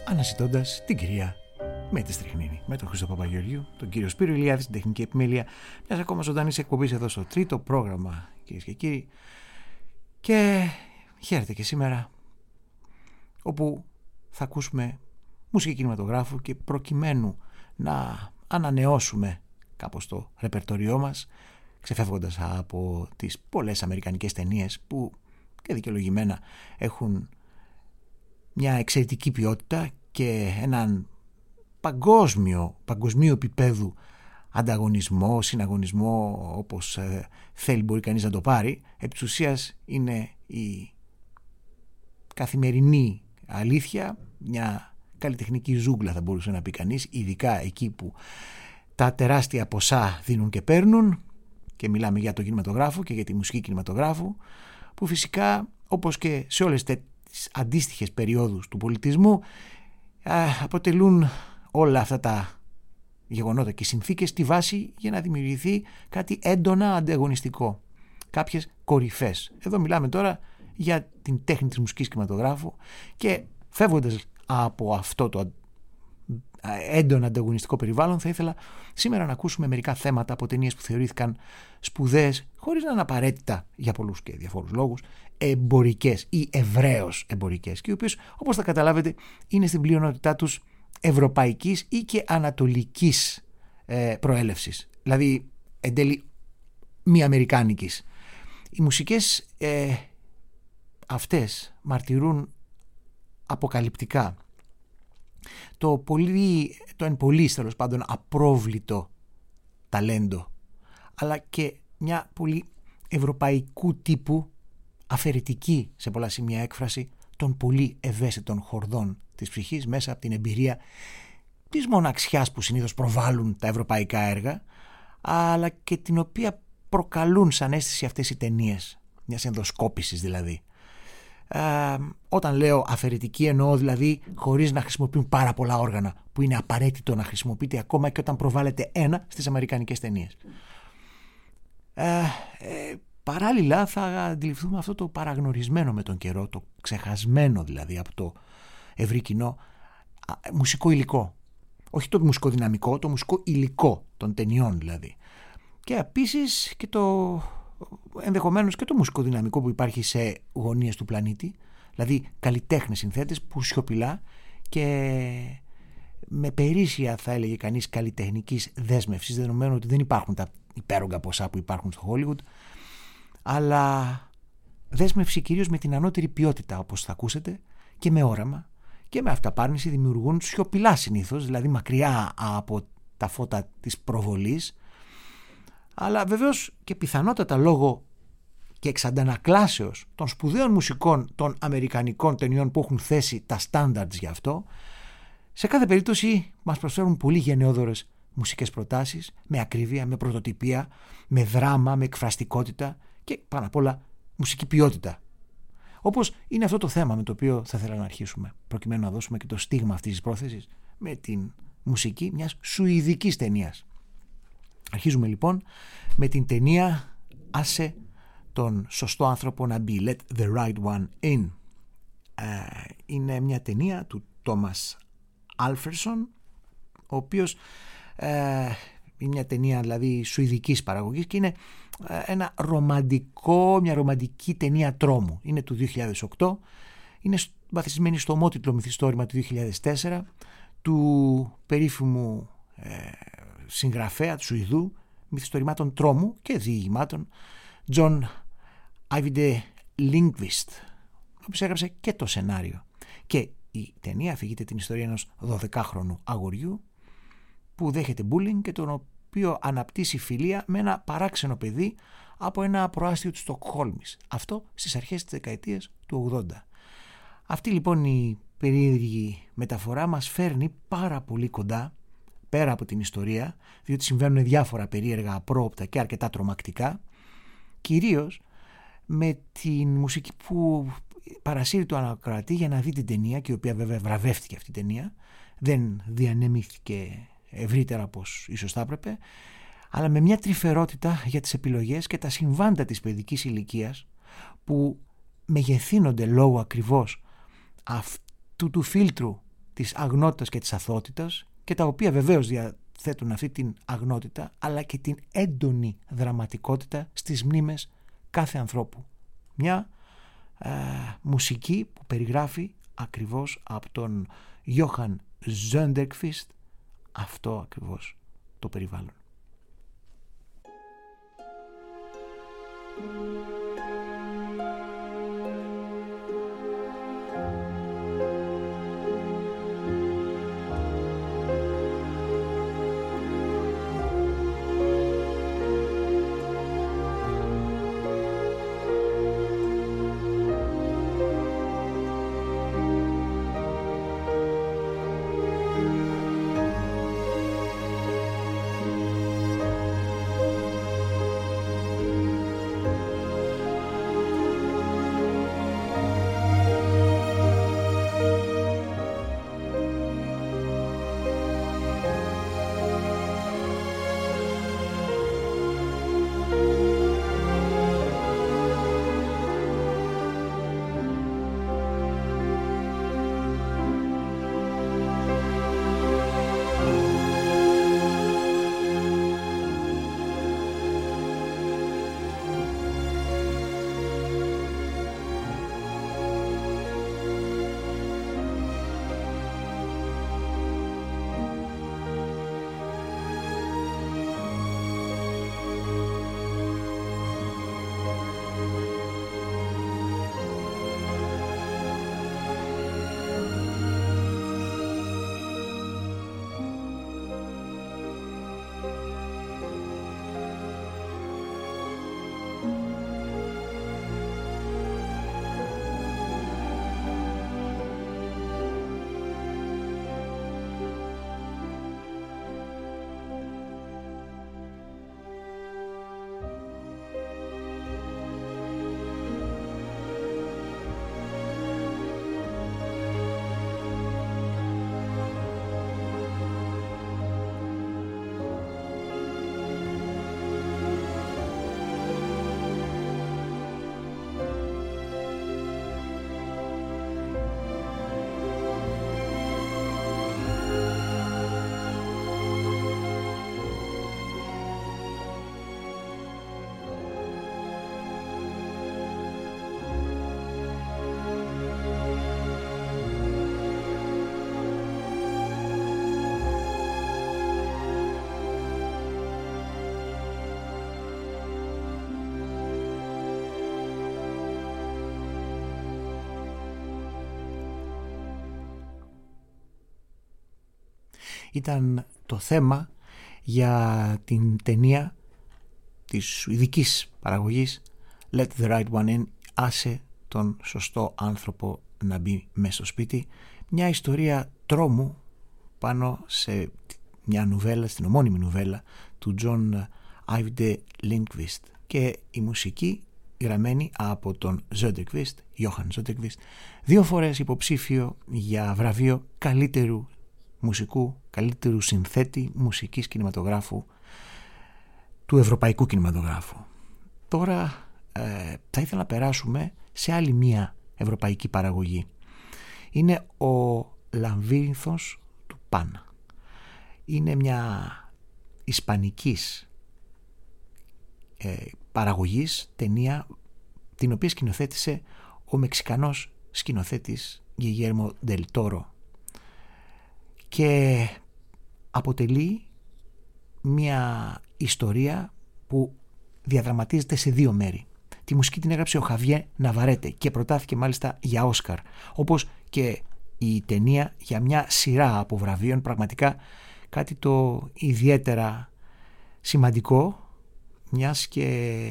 αναζητώντας την κυρία Μέτη Στριχνίνη, με τον Χρήστο Παπαγεωργίου, τον κύριο Σπύρο Ηλιάδη στην τεχνική επιμέλεια μιας ακόμα ζωντανής εκπομπής εδώ στο τρίτο πρόγραμμα, κυρίες και κύριοι. Και χαίρετε και σήμερα, όπου θα ακούσουμε μουσική κινηματογράφου και προκειμένου να ανανεώσουμε κάπως το ρεπερτοριό μας, ξεφεύγοντας από τις πολλές αμερικανικές ταινίες που και δικαιολογημένα έχουν μια εξαιρετική ποιότητα και έναν παγκοσμίου επίπεδου ανταγωνισμό, συναγωνισμό, όπως θέλει μπορεί κανείς να το πάρει. Επί της ουσίας είναι η καθημερινή αλήθεια, μια καλλιτεχνική ζούγκλα θα μπορούσε να πει κανείς, ειδικά εκεί που τα τεράστια ποσά δίνουν και παίρνουν, και μιλάμε για το κινηματογράφο και για τη μουσική κινηματογράφου, που φυσικά όπως και σε όλες τις αντίστοιχες περιόδους του πολιτισμού αποτελούν όλα αυτά τα γεγονότα και συνθήκες τη βάση για να δημιουργηθεί κάτι έντονα ανταγωνιστικό, κάποιες κορυφές. Εδώ μιλάμε τώρα για την τέχνη της μουσικής κινηματογράφου και φεύγοντας από αυτό το έντονα ανταγωνιστικό περιβάλλον, θα ήθελα σήμερα να ακούσουμε μερικά θέματα από ταινίες που θεωρήθηκαν σπουδαίες, χωρίς να είναι απαραίτητα, για πολλούς και διαφόρους λόγους, εμπορικές ή ευρέως εμπορικές, και οι οποίες, όπως θα καταλάβετε, είναι στην πλειονότητά τους ευρωπαϊκής ή και ανατολικής προέλευσης, δηλαδή εν τέλει μη αμερικάνικης. Οι μουσικές αυτές μαρτυρούν αποκαλυπτικά το εν πολλοίς τέλος πάντων απρόβλητο ταλέντο, αλλά και μια πολύ ευρωπαϊκού τύπου αφαιρετική σε πολλά σημεία έκφραση των πολύ ευαίσθητων χορδών της ψυχής μέσα από την εμπειρία της μοναξιάς που συνήθως προβάλλουν τα ευρωπαϊκά έργα, αλλά και την οποία προκαλούν σαν αίσθηση αυτές οι ταινίες, μιας ενδοσκόπησης δηλαδή. Όταν λέω αφαιρετική εννοώ δηλαδή χωρίς να χρησιμοποιούν πάρα πολλά όργανα, που είναι απαραίτητο να χρησιμοποιείται ακόμα και όταν προβάλλεται ένα στις αμερικανικές ταινίες. Παράλληλα θα αντιληφθούμε αυτό το παραγνωρισμένο με τον καιρό, το ξεχασμένο δηλαδή από το ευρύ κοινό μουσικό υλικό, όχι το μουσικό δυναμικό, το μουσικό υλικό των ταινιών δηλαδή, και επίσης και το ενδεχομένως και το μουσικό δυναμικό που υπάρχει σε γωνίες του πλανήτη, δηλαδή καλλιτέχνες συνθέτες που σιωπηλά και με περίσσια, θα έλεγε κανείς, καλλιτεχνικής δέσμευσης, δεδομένου ότι δεν υπάρχουν τα υπέρογκα ποσά που υπάρχουν στο Hollywood, αλλά δέσμευση κυρίως με την ανώτερη ποιότητα, όπως θα ακούσετε, και με όραμα και με αυταπάρνηση, δημιουργούν σιωπηλά συνήθως, δηλαδή μακριά από τα φώτα της προβολής, αλλά βεβαίως και πιθανότατα λόγω και εξαντανακλάσεως των σπουδαίων μουσικών των αμερικανικών ταινιών που έχουν θέσει τα standards γι' αυτό, σε κάθε περίπτωση μας προσφέρουν πολύ γενναιόδωρες μουσικές προτάσεις, με ακρίβεια, με πρωτοτυπία, με δράμα, με εκφραστικότητα και πάνω απ' όλα μουσική ποιότητα. Όπως είναι αυτό το θέμα με το οποίο θα ήθελα να αρχίσουμε, προκειμένου να δώσουμε και το στίγμα αυτής της πρόθεσης, με την μουσική μιας σουηδικής ταινίας. Αρχίζουμε λοιπόν με την ταινία «Άσε τον σωστό άνθρωπο να μπει», «Let the right one in». Είναι μια ταινία του Τόμας Άλφερσον, ο οποίος είναι μια ταινία δηλαδή σουηδικής παραγωγής και είναι μια ρομαντική ταινία τρόμου. Είναι του 2008, είναι βαθισμένη στο ομότιτλο μυθιστόρημα του 2004 του περίφημου συγγραφέα του Σουηδού μυθιστορημάτων τρόμου και διηγημάτων John Ajvide Lindqvist, ο οποίος έγραψε και το σενάριο. Και η ταινία αφηγείται την ιστορία ενός 12χρονου αγοριού που δέχεται bullying και τον οποίο αναπτύσσει φιλία με ένα παράξενο παιδί από ένα προάστιο της Στοκχόλμης. Αυτό στις αρχές της δεκαετίας του 80. Αυτή λοιπόν η περίεργη μεταφορά μας φέρνει πάρα πολύ κοντά, πέρα από την ιστορία, διότι συμβαίνουν διάφορα περίεργα, απρόοπτα και αρκετά τρομακτικά, κυρίως με την μουσική που παρασύρει το ανακροατή για να δει την ταινία, και η οποία βέβαια βραβεύτηκε αυτή η ταινία, δεν διανέμηθηκε ευρύτερα όπως ίσως θα έπρεπε, αλλά με μια τρυφερότητα για τις επιλογές και τα συμβάντα της παιδικής ηλικίας που μεγεθύνονται λόγω ακριβώς αυτού του φίλτρου της αγνότητας και της αθωότητας και τα οποία βεβαίως διαθέτουν αυτή την αγνότητα αλλά και την έντονη δραματικότητα στις μνήμες κάθε ανθρώπου. Μια μουσική που περιγράφει ακριβώς από τον Johann Söderqvist αυτό ακριβώς το περιβάλλον. Ήταν το θέμα για την ταινία της σουηδικής παραγωγής Let the Right One In, άσε τον σωστό άνθρωπο να μπει μέσα στο σπίτι. Μια ιστορία τρόμου πάνω σε μια νουβέλα, στην ομώνυμη νουβέλα του John Ajvide Lindqvist, και η μουσική γραμμένη από τον Söderqvist, Johann Söderqvist, 2 φορές υποψήφιο για βραβείο καλύτερου μουσικού, καλύτερου συνθέτη μουσικής κινηματογράφου του ευρωπαϊκού κινηματογράφου. Τώρα θα ήθελα να περάσουμε σε άλλη μία ευρωπαϊκή παραγωγή. Είναι ο Λαβύρινθος του Πάνα. Είναι μια ισπανικής παραγωγής ταινία, την οποία σκηνοθέτησε ο Μεξικανός σκηνοθέτης Guillermo del Toro, και αποτελεί μια ιστορία που διαδραματίζεται σε 2 μέρη. Τη μουσική την έγραψε ο Χαβιέ Ναβαρέτε και προτάθηκε μάλιστα για Όσκαρ, όπως και η ταινία για μια σειρά από βραβείων, πραγματικά κάτι το ιδιαίτερα σημαντικό, μιας και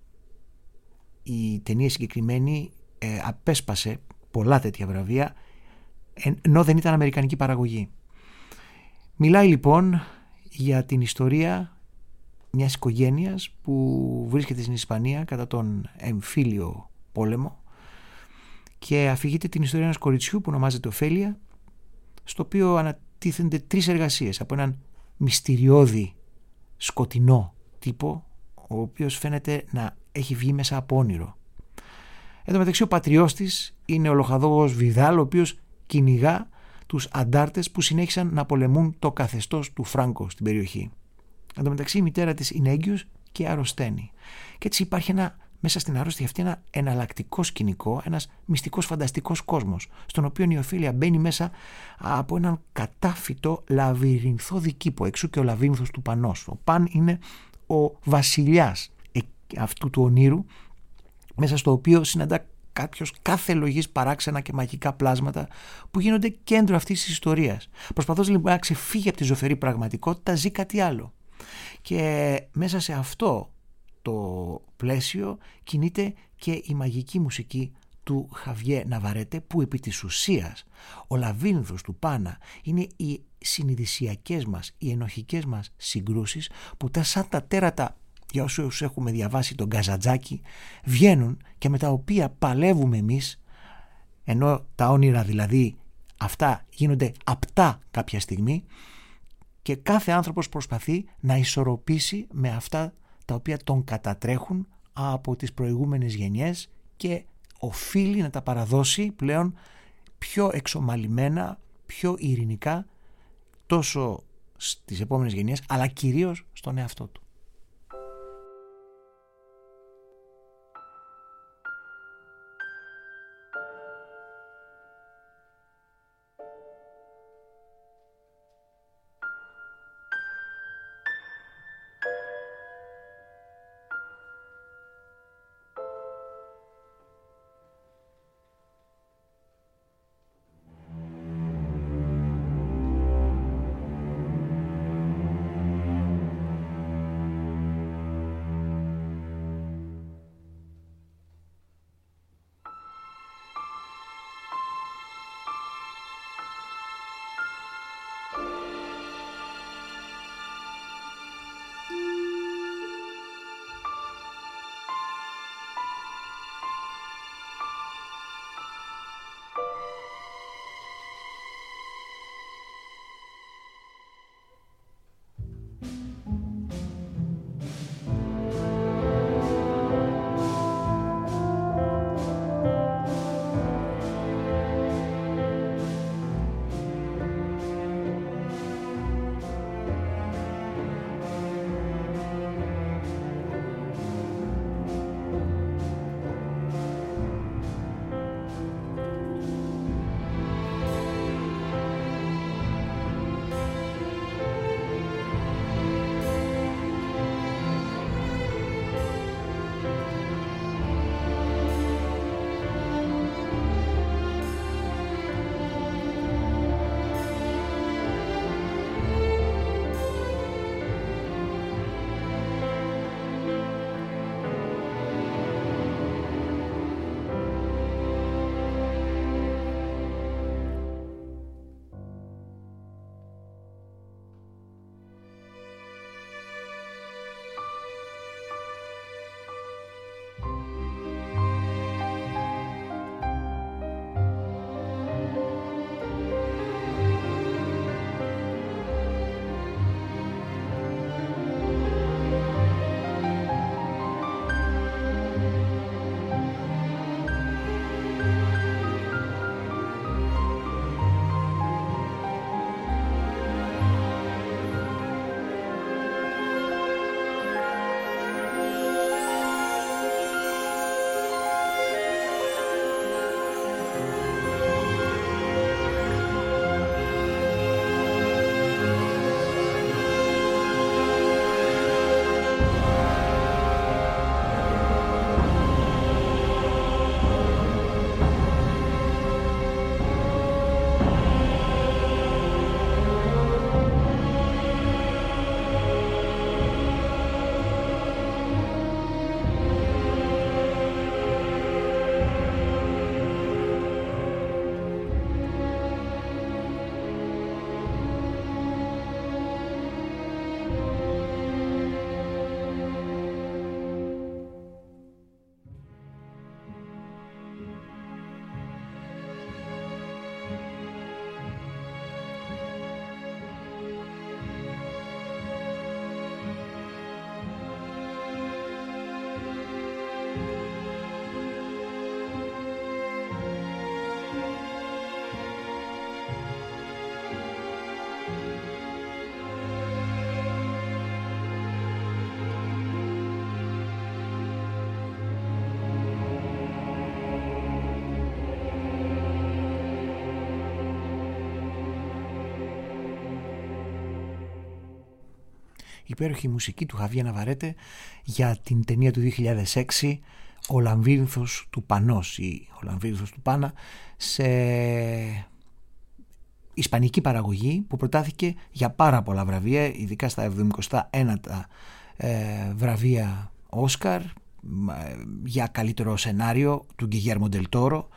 η ταινία συγκεκριμένη απέσπασε πολλά τέτοια βραβεία, ενώ δεν ήταν αμερικανική παραγωγή. Μιλάει λοιπόν για την ιστορία μιας οικογένειας που βρίσκεται στην Ισπανία κατά τον εμφύλιο πόλεμο, και αφηγείται την ιστορία ενός κοριτσιού που ονομάζεται Οφέλια, στο οποίο ανατίθενται 3 εργασίες από έναν μυστηριώδη σκοτεινό τύπο, ο οποίος φαίνεται να έχει βγει μέσα από όνειρο. Εν τω μεταξύ ο πατριός της είναι ο λοχαδόγος Βιδάλ, ο οποίος κυνηγά τους αντάρτες που συνέχισαν να πολεμούν το καθεστώς του Φράγκο στην περιοχή. Εν τω μεταξύ η μητέρα της είναι έγκυος και αρρωσταίνει. Και έτσι υπάρχει μέσα στην αρρώστια αυτή ένα εναλλακτικό σκηνικό, ένας μυστικός φανταστικός κόσμος, στον οποίο η Οφέλια μπαίνει μέσα από έναν κατάφυτο λαβυρινθώδη κήπο, εξού και ο λαβύρινθος του Πανός. Ο Παν είναι ο βασιλιάς αυτού του ονείρου, μέσα στο οποίο συναντά κάποιος κάθε λογής παράξενα και μαγικά πλάσματα που γίνονται κέντρο αυτής της ιστορίας. Προσπαθώντας λοιπόν να ξεφύγει από τη ζωφερή πραγματικότητα, ζει κάτι άλλο. Και μέσα σε αυτό το πλαίσιο κινείται και η μαγική μουσική του Χαβιέ Ναβαρέτε, που επί της ουσίας ο λαβύρινθος του Πάνα είναι οι συνειδησιακές μας, οι ενοχικές μας συγκρούσεις που σαν τα τέρατα, για όσους έχουμε διαβάσει τον Καζαντζάκη, βγαίνουν και με τα οποία παλεύουμε εμείς, ενώ τα όνειρα δηλαδή αυτά γίνονται απτά κάποια στιγμή, και κάθε άνθρωπος προσπαθεί να ισορροπήσει με αυτά τα οποία τον κατατρέχουν από τις προηγούμενες γενιές και οφείλει να τα παραδώσει πλέον πιο εξομαλυμένα, πιο ειρηνικά, τόσο στις επόμενες γενιές αλλά κυρίως στον εαυτό του. υπέροχη μουσική του Χαβιέ Ναβαρέτε για την ταινία του 2006 «Ο Λαμβύρινθος του Πανός» ή «Ο Λαμβύρινθος του Πάνα», σε ισπανική παραγωγή που προτάθηκε για πάρα πολλά βραβεία, ειδικά στα 71 βραβεία Όσκαρ, για καλύτερο σενάριο του Γκιγέρμο Ντελ Τόρο,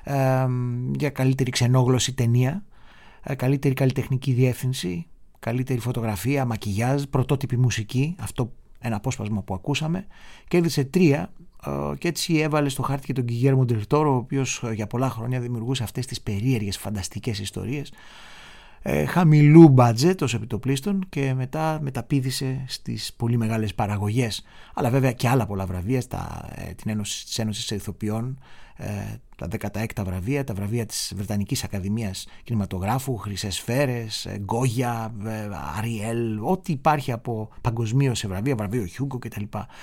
για καλύτερη ξενόγλωση ταινία, καλύτερη καλλιτεχνική διεύθυνση, καλύτερη φωτογραφία, μακιγιάζ, πρωτότυπη μουσική, αυτό ένα απόσπασμα που ακούσαμε, και έδειξε 3 και έτσι έβαλε στο χάρτη και τον Γκιγέρμο Ντελ Τόρο, ο οποίος για πολλά χρόνια δημιουργούσε αυτές τις περίεργες φανταστικές ιστορίες χαμηλού μπάτζετ ως επιτοπλίστων, και μετά μεταπήδησε στις πολύ μεγάλες παραγωγές, αλλά βέβαια και άλλα πολλά βραβεία της Ένωσης Ηθοποιών, τα 16 βραβεία, τα βραβεία της Βρετανικής Ακαδημίας Κινηματογράφου, Χρυσές Σφαίρες, Γκόγια, Αριέλ, ό,τι υπάρχει από παγκοσμίως σε βραβείο Χιούγκο κτλ.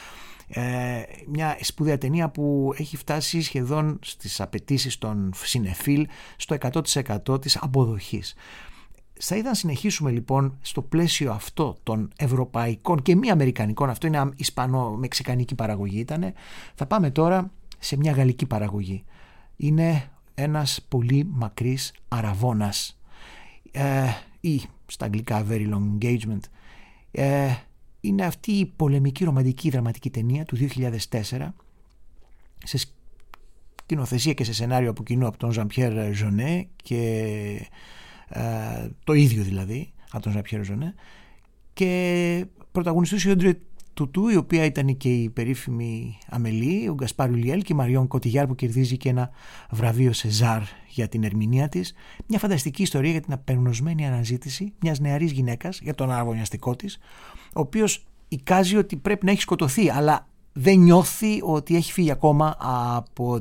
Μια σπουδαία ταινία που έχει φτάσει σχεδόν στις απαιτήσεις των σινεφίλ στο 100% της αποδοχής. Θα ήθελα να συνεχίσουμε λοιπόν στο πλαίσιο αυτό των ευρωπαϊκών και μη αμερικανικών, αυτό είναι ισπανο-μεξικανική παραγωγή ήτανε. Θα πάμε τώρα σε μια γαλλική παραγωγή. Είναι ένας πολύ μακρύς αραβώνας, ή στα αγγλικά very long engagement. Είναι αυτή η πολεμική ρομαντική δραματική ταινία του 2004, σε σκηνοθεσία και σε σενάριο από κοινού από τον Jean-Pierre Jeunet και το ίδιο δηλαδή από τον Jean-Pierre Jeunet, και πρωταγωνιστούσε η Όντρε Τουτού, η οποία ήταν και η περίφημη Αμελή, ο Γκασπάρ Ουλιέλ και η Μαριόν Κοτιγιάρ, που κερδίζει και ένα βραβείο Σεζάρ για την ερμηνεία της. Μια φανταστική ιστορία για την απεγνωσμένη αναζήτηση μιας νεαρής γυναίκας για τον αραβωνιαστικό της, ο οποίος εικάζει ότι πρέπει να έχει σκοτωθεί, αλλά δεν νιώθει ότι έχει φύγει ακόμα από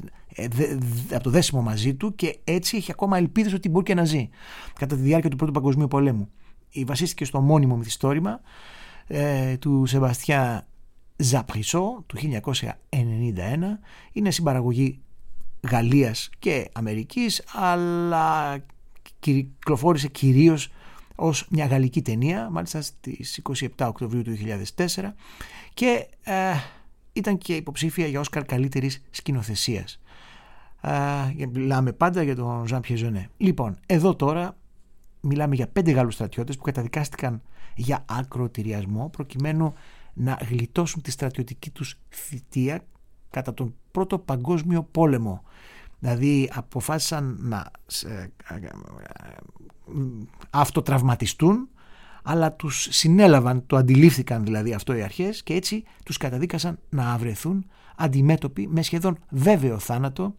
το δέσιμο μαζί του, και έτσι έχει ακόμα ελπίδες ότι μπορεί και να ζει κατά τη διάρκεια του Πρώτου Παγκοσμίου Πολέμου. Βασίστηκε στο μόνιμο μυθιστόρημα του Σεμπαστιάν Ζαπρισσό του 1991. Είναι συμπαραγωγή Γαλλίας και Αμερικής, αλλά κυκλοφόρησε κυρίως ως μια γαλλική ταινία, μάλιστα στις 27 Οκτωβρίου του 2004, και ήταν και υποψήφια για Όσκαρ καλύτερης σκηνοθεσίας. Μιλάμε πάντα για τον Jean-Pierre Jeunet. Λοιπόν, εδώ τώρα μιλάμε για 5 Γάλλους στρατιώτες που καταδικάστηκαν για ακροτηριασμό προκειμένου να γλιτώσουν τη στρατιωτική τους θητεία κατά τον Πρώτο Παγκόσμιο Πόλεμο. Δηλαδή αποφάσισαν να αυτοτραυματιστούν, αλλά τους συνέλαβαν, το αντιλήφθηκαν δηλαδή αυτό οι αρχές, και έτσι τους καταδίκασαν να βρεθούν αντιμέτωποι με σχεδόν βέβαιο θάνατο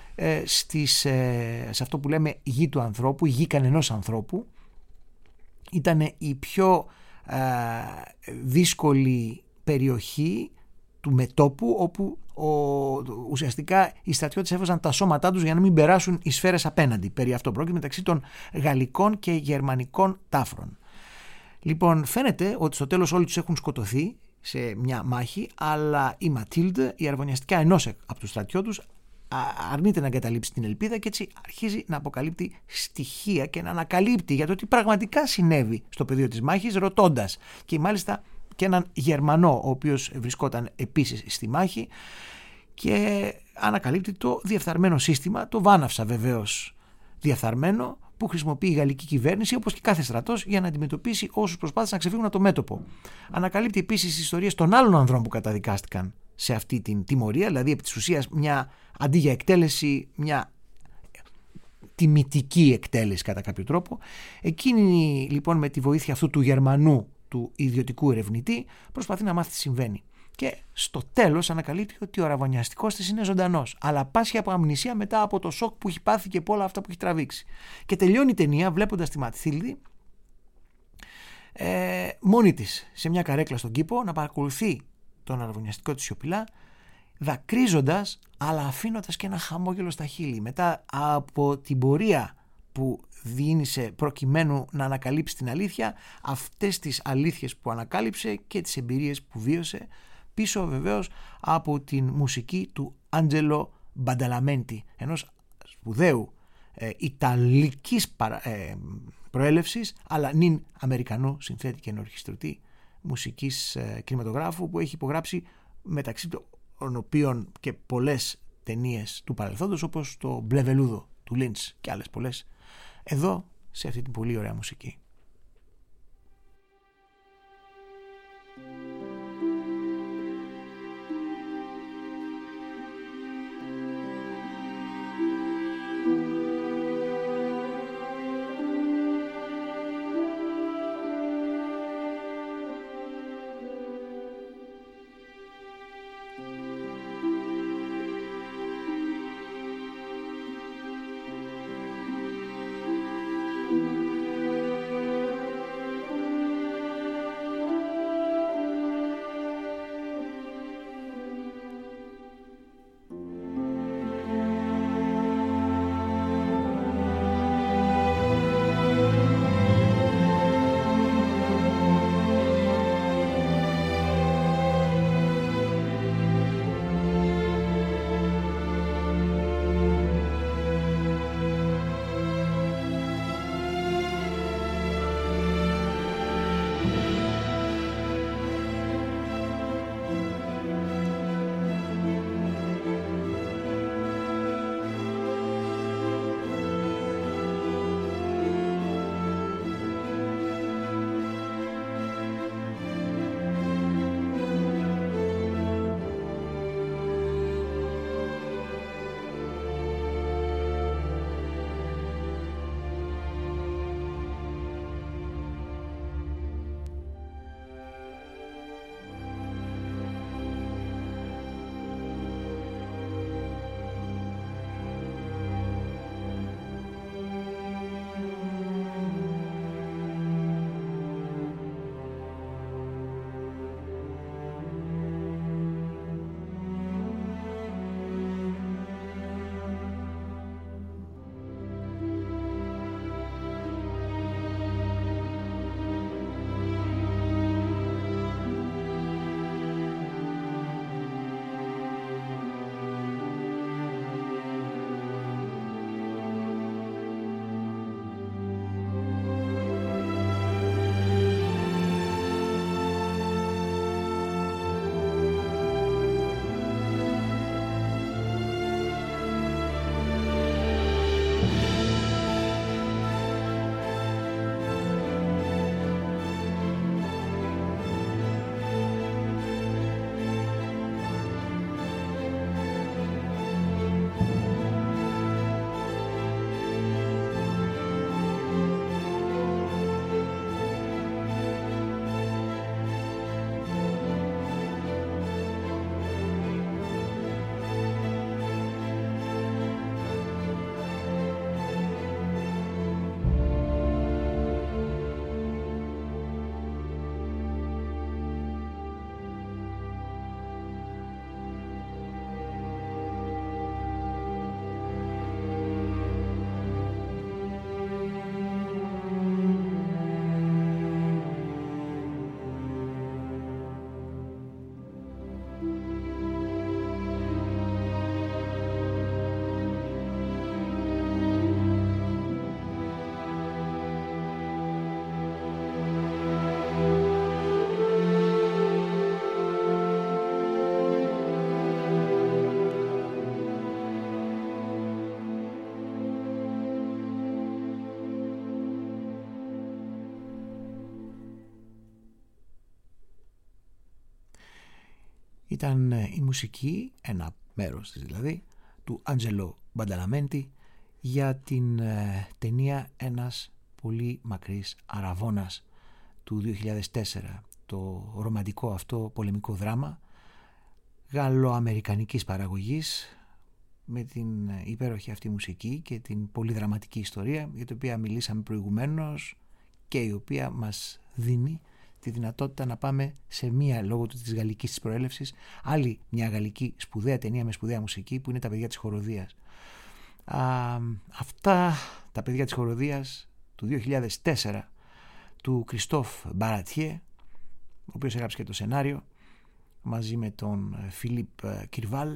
σε αυτό που λέμε γη του ανθρώπου, η γη κανενός ανθρώπου. Ήταν η πιο δύσκολη περιοχή του μετώπου, όπου ουσιαστικά οι στρατιώτες έβαζαν τα σώματά τους για να μην περάσουν οι σφαίρες απέναντι. Περί αυτό πρόκειται μεταξύ των γαλλικών και γερμανικών τάφρων. Λοιπόν, φαίνεται ότι στο τέλος όλοι τους έχουν σκοτωθεί σε μια μάχη, αλλά η Ματίλντε, η αραβωνιαστικά ενός από τους στρατιώτους, αρνείται να εγκαταλείψει την ελπίδα, και έτσι αρχίζει να αποκαλύπτει στοιχεία και να ανακαλύπτει για το τι πραγματικά συνέβη στο πεδίο της μάχης, ρωτώντας και μάλιστα και έναν Γερμανό, ο οποίος βρισκόταν επίσης στη μάχη, και ανακαλύπτει το διεφθαρμένο σύστημα, το βάναυσα βεβαίως διεφθαρμένο, που χρησιμοποιεί η γαλλική κυβέρνηση, όπως και κάθε στρατός, για να αντιμετωπίσει όσους προσπάθησαν να ξεφύγουν από το μέτωπο. Ανακαλύπτει επίσης τις ιστορίες των άλλων ανδρών που καταδικάστηκαν σε αυτή την τιμωρία, δηλαδή επί της ουσίας αντί για εκτέλεση, μια τιμητική εκτέλεση κατά κάποιο τρόπο. Εκείνη λοιπόν, με τη βοήθεια αυτού του Γερμανού, του ιδιωτικού ερευνητή, προσπαθεί να μάθει τι συμβαίνει. Και στο τέλος ανακαλύπτει ότι ο αραβωνιαστικός της είναι ζωντανός, αλλά πάσχει από αμνησία μετά από το σοκ που έχει πάθει και από όλα αυτά που έχει τραβήξει. Και τελειώνει η ταινία βλέποντας τη Ματθίλδη μόνη της σε μια καρέκλα στον κήπο να παρακολουθεί τον αραβωνιαστικό της σιωπηλά, δακρύζοντας, αλλά αφήνοντας και ένα χαμόγελο στα χείλη μετά από την πορεία που διήνυσε προκειμένου να ανακαλύψει την αλήθεια, αυτές τις αλήθειες που ανακάλυψε και τις εμπειρίες που βίωσε, πίσω βεβαίως από την μουσική του Άντζελο Μπανταλαμέντι, ενός σπουδαίου Ιταλικής προέλευσης, αλλά νυν Αμερικανού συνθέτη και ενορχιστρωτή μουσικής κινηματογράφου, που έχει υπογράψει μεταξύ των οποίων και πολλές ταινίες του παρελθόντος, όπως το Μπλε Βελούδο του Λίντς και άλλες πολλές, εδώ σε αυτή την πολύ ωραία μουσική. Ήταν η μουσική, ένα μέρος της δηλαδή, του Άντζελο Μπανταλαμέντι για την ταινία «Ένας πολύ μακρύς αραβώνας» του 2004, το ρομαντικό αυτό πολεμικό δράμα γαλλοαμερικανικής παραγωγής, με την υπέροχη αυτή μουσική και την πολύ δραματική ιστορία για την οποία μιλήσαμε προηγουμένως και η οποία μας δίνει τη δυνατότητα να πάμε σε μία, λόγω της γαλλικής της προέλευσης, άλλη μια γαλλική σπουδαία ταινία με σπουδαία μουσική που είναι «Τα παιδιά της χοροδίας». Αυτά τα παιδιά της χοροδίας του 2004 του Κριστόφ Μπαρατιέ, ο οποίος έγραψε και το σενάριο μαζί με τον Φιλίπ Κιρβάλ,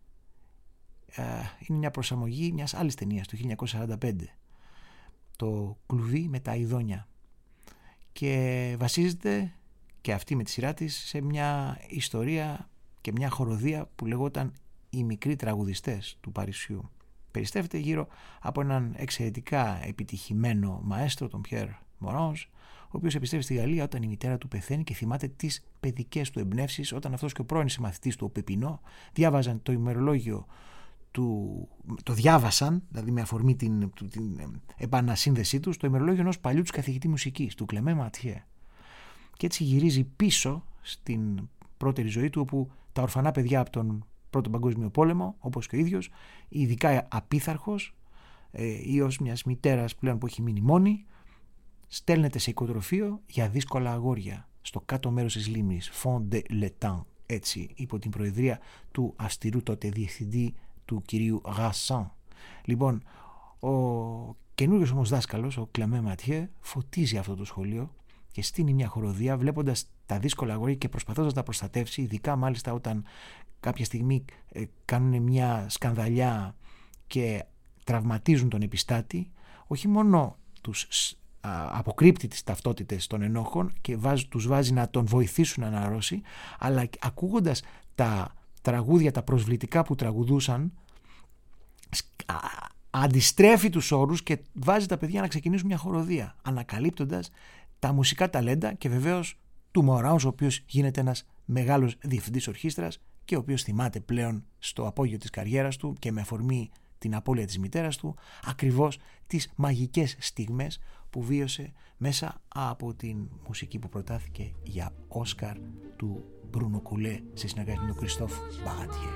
είναι μια προσαρμογή μιας άλλης ταινίας του 1945, το «Κλουβί με τα ειδόνια», και βασίζεται και αυτή με τη σειρά της σε μια ιστορία και μια χοροδία που λεγόταν «Οι μικροί τραγουδιστές του Παρισιού». Περιστρέφεται γύρω από έναν εξαιρετικά επιτυχημένο μαέστρο, τον Πιέρ Μοράνζ, ο οποίος επιστρέφει στη Γαλλία όταν η μητέρα του πεθαίνει και θυμάται τις παιδικές του εμπνεύσεις όταν αυτός και ο πρώην συμμαθητής του, ο Πεπινό, διάβαζαν το ημερολόγιο το διάβασαν, δηλαδή με αφορμή την επανασύνδεσή τους, το ημερολόγιο ενός παλιού τους καθηγητή μουσικής, του Κλεμέ Ματιέ. Και έτσι γυρίζει πίσω στην πρώτερη ζωή του, όπου τα ορφανά παιδιά από τον Πρώτο Παγκόσμιο Πόλεμο, όπως και ο ίδιος, ειδικά απίθαρχος, ιός μιας μητέρας πλέον που έχει μείνει μόνη, στέλνεται σε οικοτροφείο για δύσκολα αγόρια στο κάτω μέρος της λίμνης, Fond de l'Étang, έτσι, υπό την προεδρία του αυστηρού τότε διευθυντή του κυρίου Ρασάν. Λοιπόν, ο καινούργιος όμως δάσκαλος, ο Κλεμέ Ματιέ, φωτίζει αυτό το σχολείο και στείνει μια χοροδία βλέποντας τα δύσκολα αγόρια και προσπαθώντας να τα προστατεύσει, ειδικά μάλιστα όταν κάποια στιγμή κάνουν μια σκανδαλιά και τραυματίζουν τον επιστάτη, όχι μόνο τους αποκρύπτει τις ταυτότητες των ενόχων και τους βάζει να τον βοηθήσουν να αναρρώσει, αλλά ακούγοντας τα τραγούδια, τα προσβλητικά που τραγουδούσαν, αντιστρέφει τους όρους και βάζει τα παιδιά να ξεκινήσουν μια χοροδία, ανακαλύπτοντας τα μουσικά ταλέντα και βεβαίως του Μοράνζ, ο οποίος γίνεται ένας μεγάλος διευθυντής ορχήστρας και ο οποίος θυμάται πλέον στο απόγειο της καριέρας του και με αφορμή την απώλεια της μητέρας του ακριβώς τις μαγικές στιγμές που βίωσε μέσα από την μουσική που προτάθηκε για Όσκαρ του Μπρούνο Κουλέ σε συνεργασία με τον Κριστόφ Μπαγατιέ.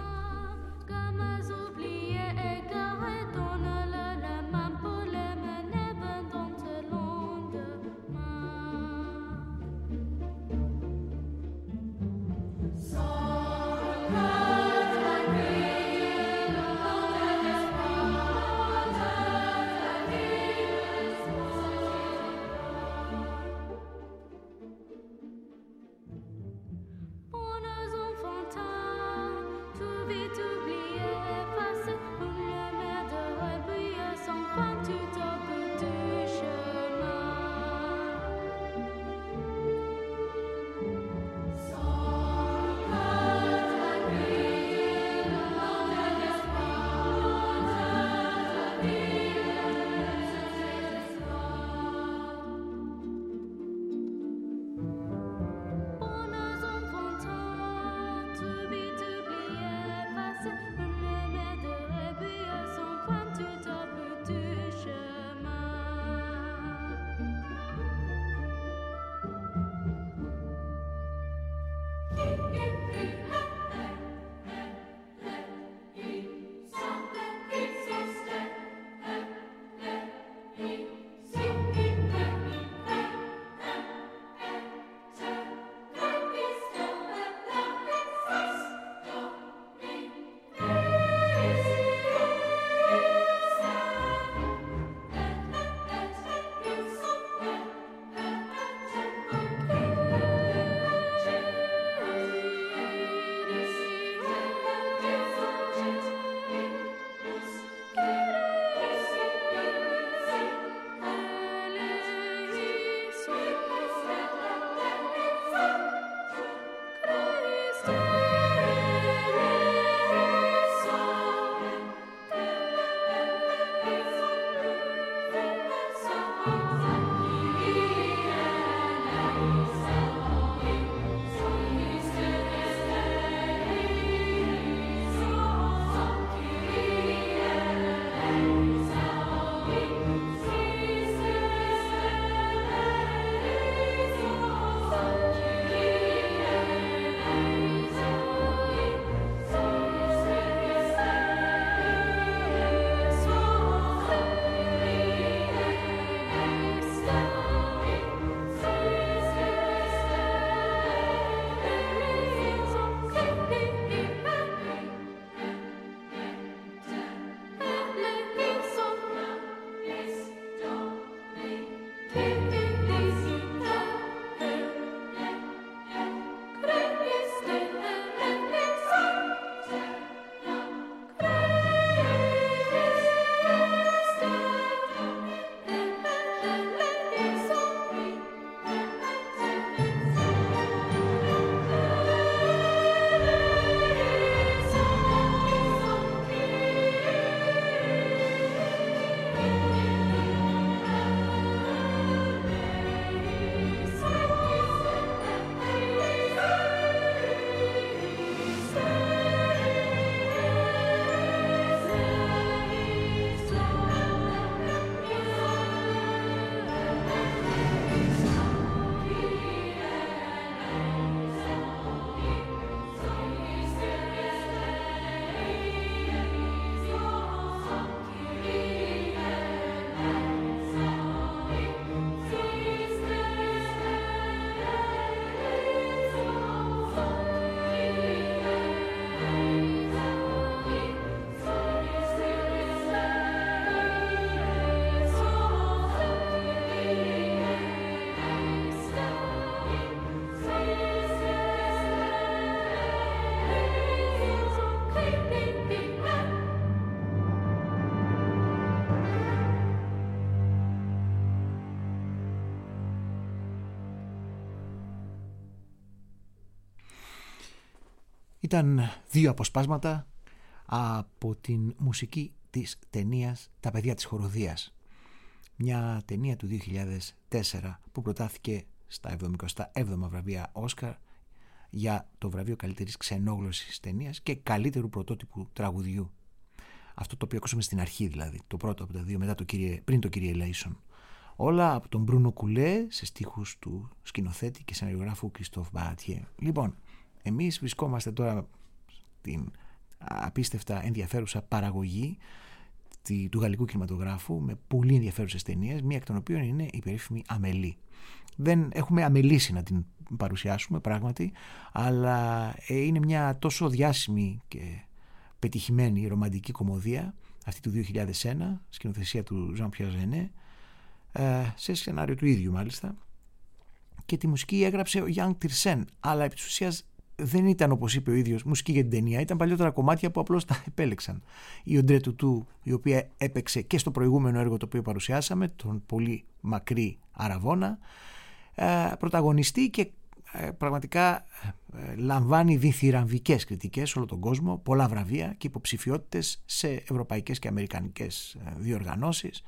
Ήταν δύο αποσπάσματα από την μουσική της ταινίας «Τα παιδιά της χοροδίας». Μια ταινία του 2004 που προτάθηκε στα 77 βραβεία Όσκαρ για το βραβείο καλύτερης ξενόγλωσσης ταινίας και καλύτερου πρωτότυπου τραγουδιού. Αυτό το οποίο ακούσαμε στην αρχή, δηλαδή, το πρώτο από τα δύο, μετά πριν το Kyrie Eleison. Όλα από τον Μπρούνο Κουλέ σε στίχους του σκηνοθέτη και σεναριογράφου Κριστόφ Μπαατιέ. Λοιπόν, εμείς βρισκόμαστε τώρα στην απίστευτα ενδιαφέρουσα παραγωγή του γαλλικού κινηματογράφου με πολύ ενδιαφέρουσες ταινίες, μία εκ των οποίων είναι η περίφημη Αμελή. Δεν έχουμε αμελήσει να την παρουσιάσουμε πράγματι, αλλά είναι μια τόσο διάσημη και πετυχημένη ρομαντική κομμωδία, αυτή του 2001, σκηνοθεσία του Jean-Pierre Jeunet, σε σενάριο του ίδιου μάλιστα, και τη μουσική έγραψε ο Γιάνγκ Τιρσέν, αλλά επί της ουσίας δεν ήταν, όπως είπε ο ίδιος, μουσική για την ταινία, ήταν παλιότερα κομμάτια που απλώς τα επέλεξαν. Η Οντρέ Τουτού, η οποία έπαιξε και στο προηγούμενο έργο το οποίο παρουσιάσαμε, τον πολύ μακρύ Αραβώνα, πρωταγωνιστεί και πραγματικά λαμβάνει διθυραμβικές κριτικές σε όλο τον κόσμο, πολλά βραβεία και υποψηφιότητες σε ευρωπαϊκές και αμερικανικές διοργανώσεις.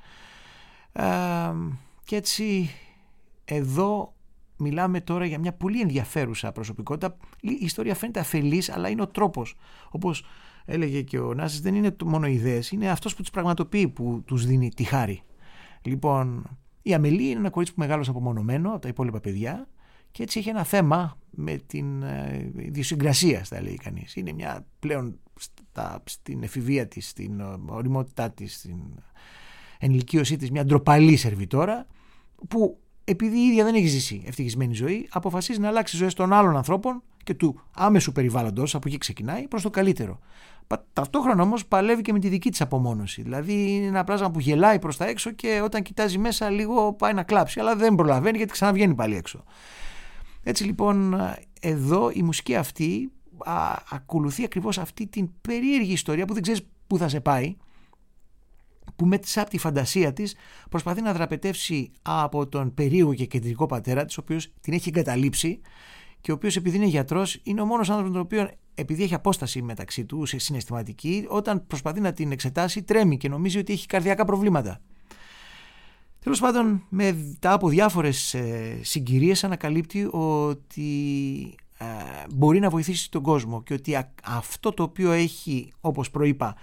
Και έτσι εδώ μιλάμε τώρα για μια πολύ ενδιαφέρουσα προσωπικότητα. Η ιστορία φαίνεται αφελής, αλλά είναι ο τρόπος. Όπως έλεγε και ο Νάσης, δεν είναι μόνο ιδέες, είναι αυτός που τις πραγματοποιεί που τους δίνει τη χάρη. Λοιπόν, η Αμελή είναι ένα κορίτσι που μεγάλωσε απομονωμένο από τα υπόλοιπα παιδιά και έτσι έχει ένα θέμα με την ιδιοσυγκρασία, θα λέει κανείς. Είναι μια πλέον στην εφηβεία της, στην ωριμότητά της, στην ενηλικίωσή της, μια ντροπαλή σερβιτόρα που, επειδή η ίδια δεν έχει ζήσει ευτυχισμένη ζωή, αποφασίζει να αλλάξει ζωές των άλλων ανθρώπων και του άμεσου περιβάλλοντος, από εκεί ξεκινάει, προς το καλύτερο. Ταυτόχρονα όμως παλεύει και με τη δική της απομόνωση. Δηλαδή είναι ένα πλάσμα που γελάει προς τα έξω και όταν κοιτάζει μέσα λίγο πάει να κλάψει, αλλά δεν προλαβαίνει γιατί ξαναβγαίνει πάλι έξω. Έτσι λοιπόν εδώ η μουσική αυτή ακολουθεί ακριβώς αυτή την περίεργη ιστορία που δεν ξέρεις πού θα σε πάει, που μέσα από τη φαντασία της προσπαθεί να δραπετεύσει από τον περίεργο και κεντρικό πατέρα της, ο οποίος την έχει εγκαταλείψει και ο οποίος, επειδή είναι γιατρός, είναι ο μόνος άνθρωπος τον οποίο, επειδή έχει απόσταση μεταξύ του σε συναισθηματική, όταν προσπαθεί να την εξετάσει τρέμει και νομίζει ότι έχει καρδιακά προβλήματα. Τέλος πάντων, μετά από διάφορες συγκυρίες ανακαλύπτει ότι μπορεί να βοηθήσει τον κόσμο και ότι αυτό το οποίο έχει, όπως προείπα,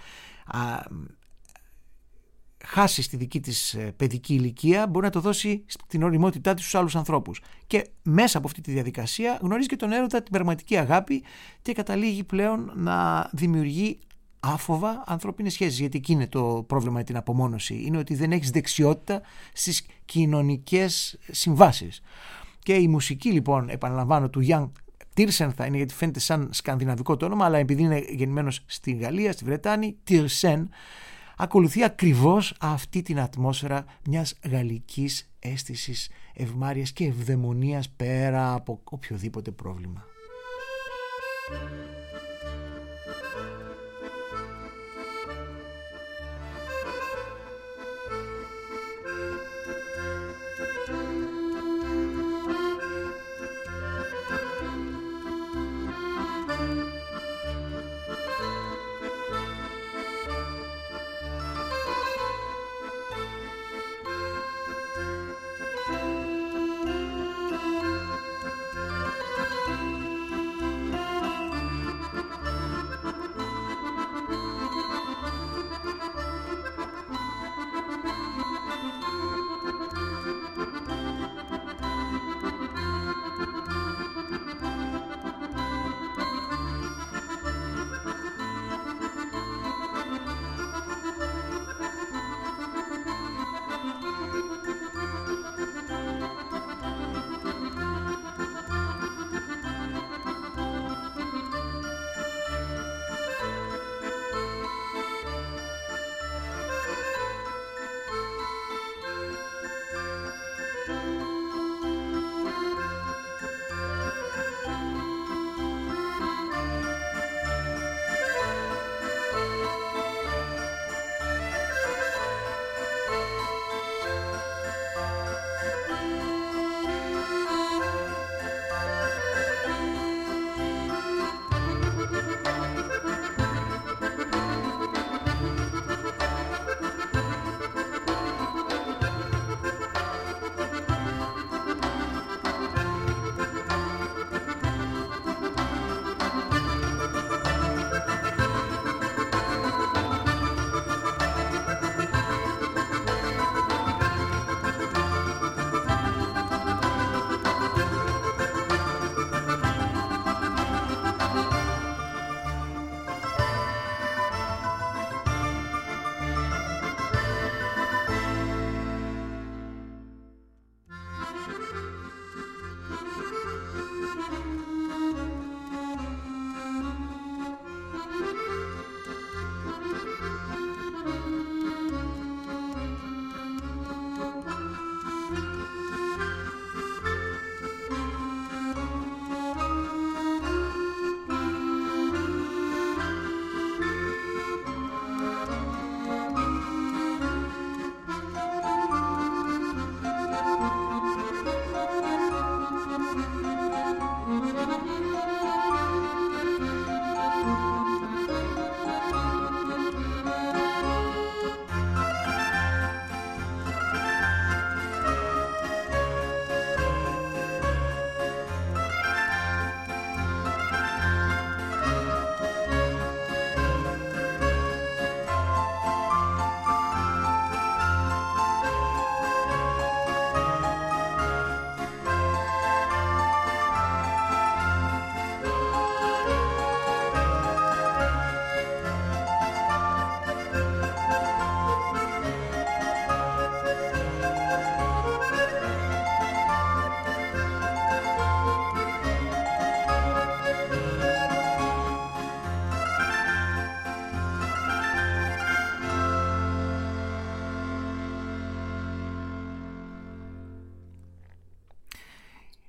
χάσει στη δική της παιδική ηλικία, μπορεί να το δώσει στην ωριμότητά της στους άλλους ανθρώπους. Και μέσα από αυτή τη διαδικασία γνωρίζει και τον έρωτα, την πραγματική αγάπη, και καταλήγει πλέον να δημιουργεί άφοβα ανθρώπινες σχέσεις. Γιατί εκεί είναι το πρόβλημα με την απομόνωση. Είναι ότι δεν έχεις δεξιότητα στις κοινωνικές συμβάσεις. Και η μουσική, λοιπόν, επαναλαμβάνω, του Γιάνγκ Τιρσέν θα είναι, γιατί φαίνεται σαν σκανδιναβικό το όνομα, αλλά επειδή είναι γεννημένος στη Γαλλία, στη Βρετάνη, Τιρσέν, ακολουθεί ακριβώς αυτή την ατμόσφαιρα μιας γαλλικής αίσθησης ευμάρειας και ευδαιμονίας πέρα από οποιοδήποτε πρόβλημα.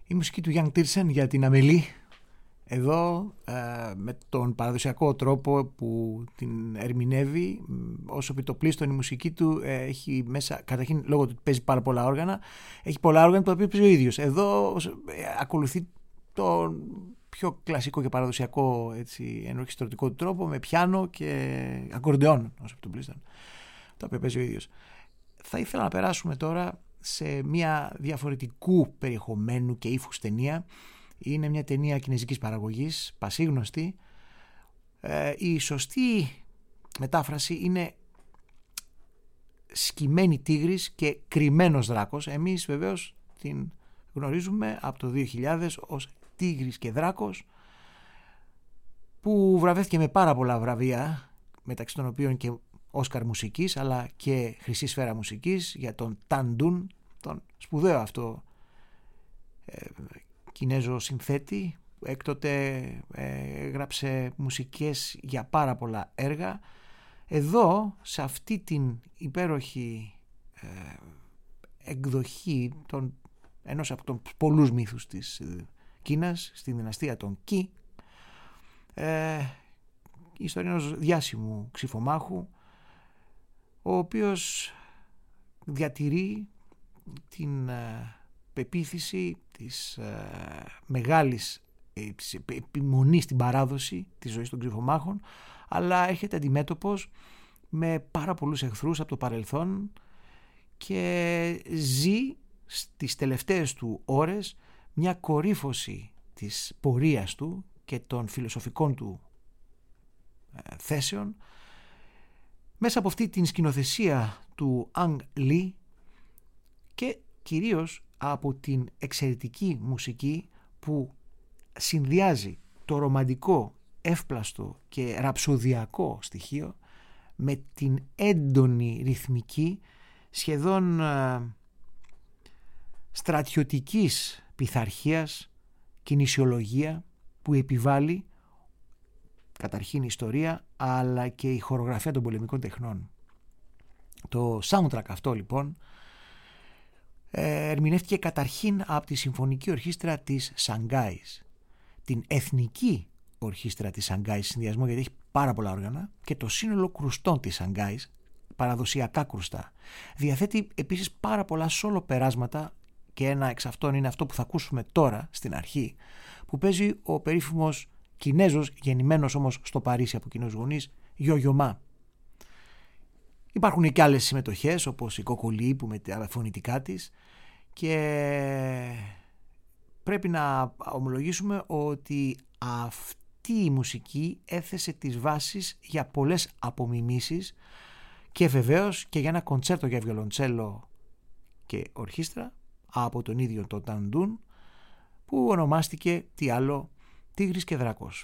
Η μουσική του Young Tiersen για την Αμελή. Εδώ με τον παραδοσιακό τρόπο που την ερμηνεύει, όσο επιτοπλίστων η μουσική του έχει μέσα, καταρχήν λόγω του ότι παίζει πάρα πολλά όργανα, έχει πολλά όργανα που παίζει ο ίδιος. Εδώ ακολουθεί το πιο κλασικό και παραδοσιακό ενορχιστρωτικό του τρόπο, με πιάνο και ακορντεόν ως επιτοπλίστων, το οποίο παίζει ο ίδιος. Θα ήθελα να περάσουμε τώρα σε μια διαφορετικού περιεχομένου και ύφους ταινία. Είναι μια ταινία κινεζικής παραγωγής, πασίγνωστη. Η σωστή μετάφραση είναι σκυμμένη τίγρης και κρυμμένος δράκος. Εμείς βεβαίως την γνωρίζουμε από το 2000 ως Τίγρης και Δράκος, που βραβεύτηκε με πάρα πολλά βραβεία, μεταξύ των οποίων και Όσκαρ μουσικής αλλά και Χρυσή Σφαίρα μουσικής για τον Ταν Ντουν, τον σπουδαίο αυτό Κινέζο συνθέτη. Έκτοτε έγραψε μουσικές για πάρα πολλά έργα. Εδώ, σε αυτή την υπέροχη εκδοχή ενός από τους πολλούς μύθους της Κίνας, στη δυναστεία των Κι, η ιστορία ενός διάσημου ξυφομάχου, ο οποίος διατηρεί την πεποίθηση της μεγάλης επιμονής στην παράδοση της ζωής των ξυφομάχων, αλλά έρχεται αντιμέτωπος με πάρα πολλούς εχθρούς από το παρελθόν και ζει στις τελευταίες του ώρες μια κορύφωση της πορείας του και των φιλοσοφικών του θέσεων μέσα από αυτή την σκηνοθεσία του Ανγκ Λι και κυρίως από την εξαιρετική μουσική που συνδυάζει το ρομαντικό, εύπλαστο και ραψοδιακό στοιχείο με την έντονη ρυθμική, σχεδόν στρατιωτικής πειθαρχίας, κινησιολογία που επιβάλλει καταρχήν η ιστορία αλλά και η χορογραφία των πολεμικών τεχνών. Το soundtrack αυτό λοιπόν ερμηνεύτηκε καταρχήν από τη Συμφωνική Ορχήστρα της Σανγκάης, την Εθνική Ορχήστρα της Σανγκάης, συνδυασμό γιατί έχει πάρα πολλά όργανα, και το σύνολο κρουστών της Σανγκάης, παραδοσιακά κρουστά. Διαθέτει επίσης πάρα πολλά σόλο περάσματα και ένα εξ αυτών είναι αυτό που θα ακούσουμε τώρα στην αρχή, που παίζει ο περίφημος Κινέζος, γεννημένος όμως στο Παρίσι από Κινέζους γονείς, Yo-Yo Ma. Υπάρχουν και άλλες συμμετοχές όπως η Κοκολή που με τα φωνητικά της, και πρέπει να ομολογήσουμε ότι αυτή η μουσική έθεσε τις βάσεις για πολλές απομιμήσεις και βεβαίως και για ένα κοντσέρτο για βιολοντσέλο και ορχήστρα από τον ίδιο τον Ταν Ντουν, που ονομάστηκε τι άλλο, Τίγρης και Δράκος.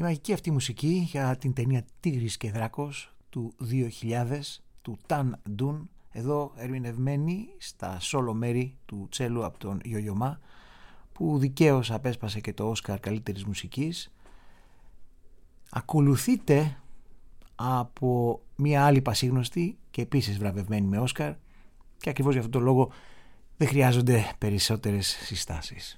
Η μαγική αυτή μουσική για την ταινία Τίγρης και Δράκος του 2000 του Ταν Ντουν, εδώ ερμηνευμένη στα σόλο μέρη του τσέλου από τον Yo-Yo Ma, που δικαίως απέσπασε και το Όσκαρ καλύτερης μουσικής. Ακολουθείται από μια άλλη πασίγνωστη και επίσης βραβευμένη με Όσκαρ, και ακριβώς για αυτόν τον λόγο δεν χρειάζονται περισσότερες συστάσεις.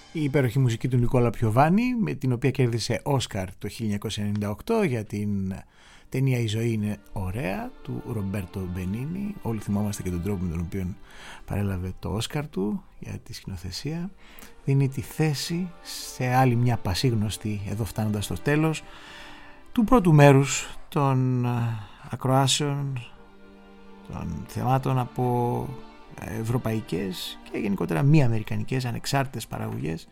Η υπέροχη μουσική του Νικόλα Πιοβάνη, με την οποία κέρδισε Όσκαρ το 1998 για την ταινία «Η ζωή είναι ωραία» του Ρομπέρτο Μπενίνι. Όλοι θυμόμαστε και τον τρόπο με τον οποίο παρέλαβε το Όσκαρ του για τη σκηνοθεσία. Δίνει τη θέση σε άλλη μια πασίγνωστη, εδώ φτάνοντας στο τέλος, του πρώτου μέρους των ακροάσεων των θεμάτων από ευρωπαϊκές και γενικότερα μη αμερικανικές ανεξάρτητες παραγωγές,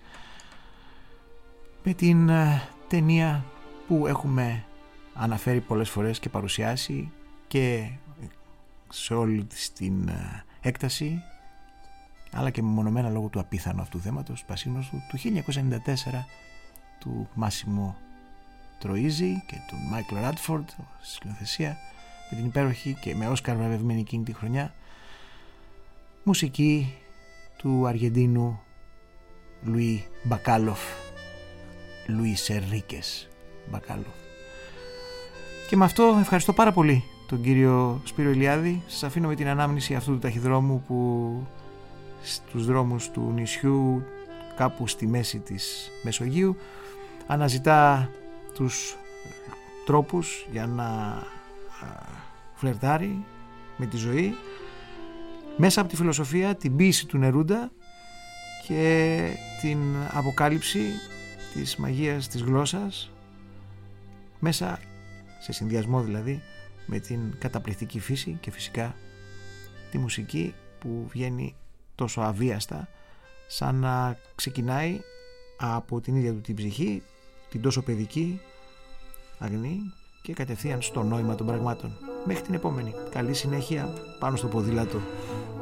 με την ταινία που έχουμε αναφέρει πολλές φορές και παρουσιάσει και σε όλη την έκταση, αλλά και μεμονωμένα λόγω του απίθανου αυτού θέματος πασίγνωστου, του 1994 του Μάσιμο Τροίζη και του Μάικλ Ράντφορντ στη σκηνοθεσία, με την υπέροχη και με Όσκαρ βραβευμένη εκείνη τη χρονιά μουσική του Αργεντίνου Λουί Μπακάλοφ, Λουίς Ενρίκες Μπακάλοφ. Και με αυτό ευχαριστώ πάρα πολύ τον κύριο Σπύρο Ηλιάδη. Σας αφήνω με την ανάμνηση αυτού του ταχυδρόμου που στους δρόμους του νησιού, κάπου στη μέση της Μεσογείου, αναζητά τους τρόπους για να φλερτάρει με τη ζωή μέσα από τη φιλοσοφία, την ποίηση του Νερούντα και την αποκάλυψη της μαγείας της γλώσσας, μέσα σε συνδυασμό δηλαδή με την καταπληκτική φύση και φυσικά τη μουσική που βγαίνει τόσο αβίαστα, σαν να ξεκινάει από την ίδια του την ψυχή, την τόσο παιδική, αγνή, και κατευθείαν στο νόημα των πραγμάτων. Μέχρι την επόμενη. Καλή συνέχεια πάνω στο ποδήλατο.